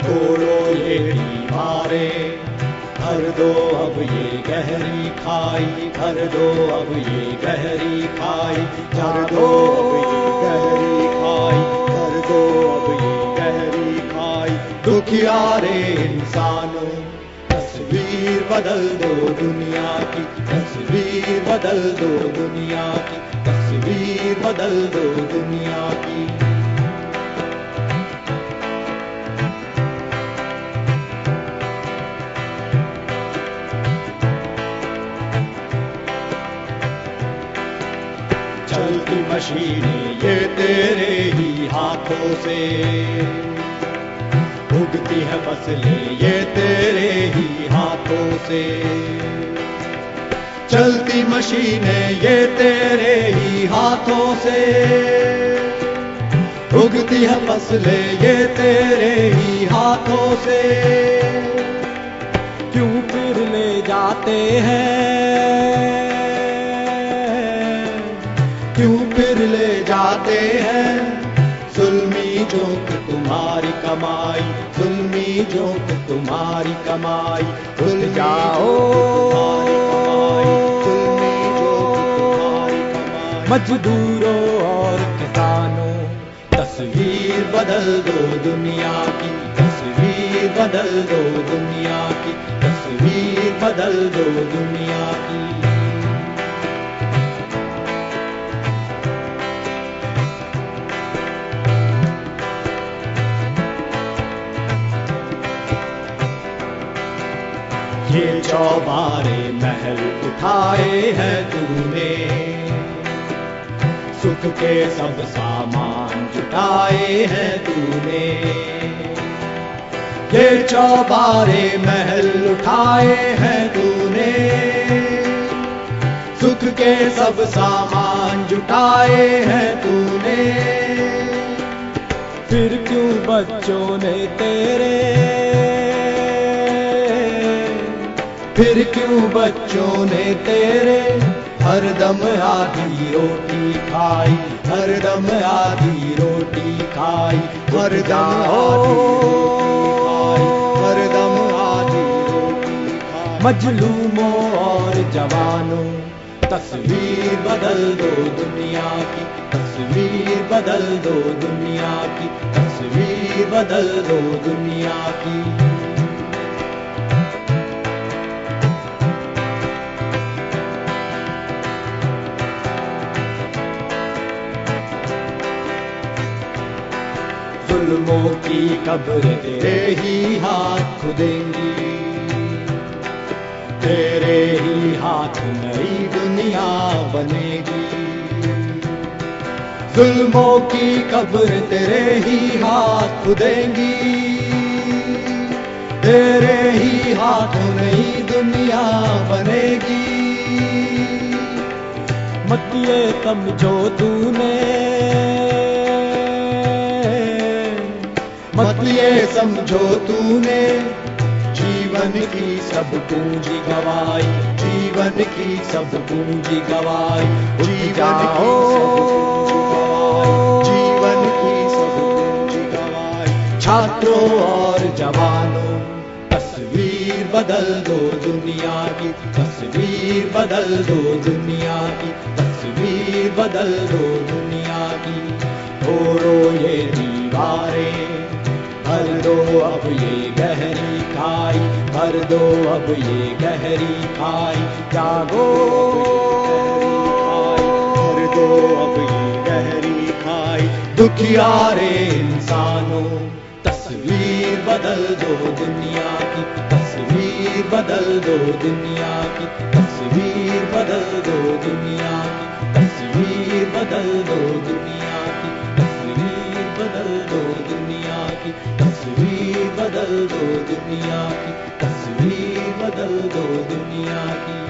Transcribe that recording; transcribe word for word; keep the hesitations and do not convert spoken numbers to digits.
तोड़ो ये दीवारें, भर दो अब ये गहरी खाई, भर दो अब ये गहरी खाई, भर दो अब ये गहरी खाई, भर दो अब ये गहरी खाई। दुखियारे इंसानों, तस्वीर बदल दो दुनिया की, तस्वीर बदल दो दुनिया की, तस्वीर बदल दो दुनिया की। चलती मशीनें ये तेरे ही हाथों से, उगती है फसलें ये तेरे ही हाथों से। चलती मशीनें ये तेरे ही हाथों से, उगती है फसलें ये तेरे ही हाथों से। क्यों फिर ले जाते हैं, क्यों फिर ले जाते हैं जुल्मी जोंक तुम्हारी कमाई, जुल्मी जोंक तुम्हारी कमाई। भूल जाओ जुल्मी जोंक तुम्हारी कमाई। मजदूरों और किसानों, तस्वीर बदल दो दुनिया की, तस्वीर बदल दो दुनिया की, तस्वीर बदल दो दुनिया की। ये चौबारे महल उठाए हैं तूने, सुख के सब सामान जुटाए हैं तूने। ये चौबारे महल उठाए हैं तूने, सुख के सब सामान जुटाए हैं तूने। फिर क्यों बच्चों ने तेरे, फिर क्यों बच्चों ने तेरे हरदम आधी रोटी खाई, हरदम आधी रोटी खाई, हरदम आधी रोटी खाई, हरदम आधी रोटी खाई। मजलूमों और जवानों, तस्वीर बदल दो दुनिया की, तस्वीर बदल दो दुनिया की, तस्वीर बदल दो दुनिया की। जुल्मों की कब्र तेरे ही हाथ खुदेंगी, तेरे ही हाथ नई दुनिया बनेगी। जुल्मों की कब्र तेरे ही हाथ खुदेंगी, तेरे ही हाथ नई दुनिया बनेगी। मत ये समझो तूने, मत ये समझो तूने जीवन की सब पूंजी गवाई, जीवन की सब पूंजी गवाई। जीवन की जीवन की सब पूंजी गवाई। छात्रों और जवानों, तस्वीर बदल दो दुनिया की, तस्वीर बदल दो दुनिया की, तस्वीर बदल दो दुनिया की। तोड़ो ये दीवारें, भर दो अब ये गहरी खाई, भर दो अब ये गहरी खाई। जागो, भर दो अब ये गहरी खाई। दुखियारे इंसानों, तस्वीर बदल दो दुनिया की, तस्वीर बदल दो दुनिया की, तस्वीर बदल दो दुनिया की, तस्वीर बदल दो दुनिया की, तस्वीर बदल दो दुनिया की, तस्वीर बदल दो दुनिया की, तस्वीर बदल दो दुनिया की।